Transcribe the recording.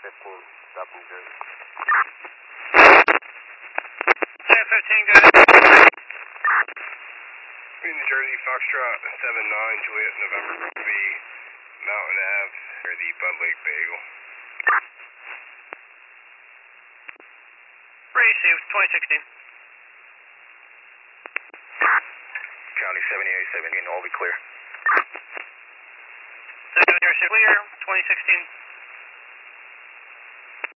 15, stopping good. 10-15, go ahead. New Jersey, Foxtrot 79, Juliet, November, will be Mountain Ave, near the Bud Lake Bagel. Received, 2016. County 78, 17, all be clear. 7 Jersey, clear, 2016.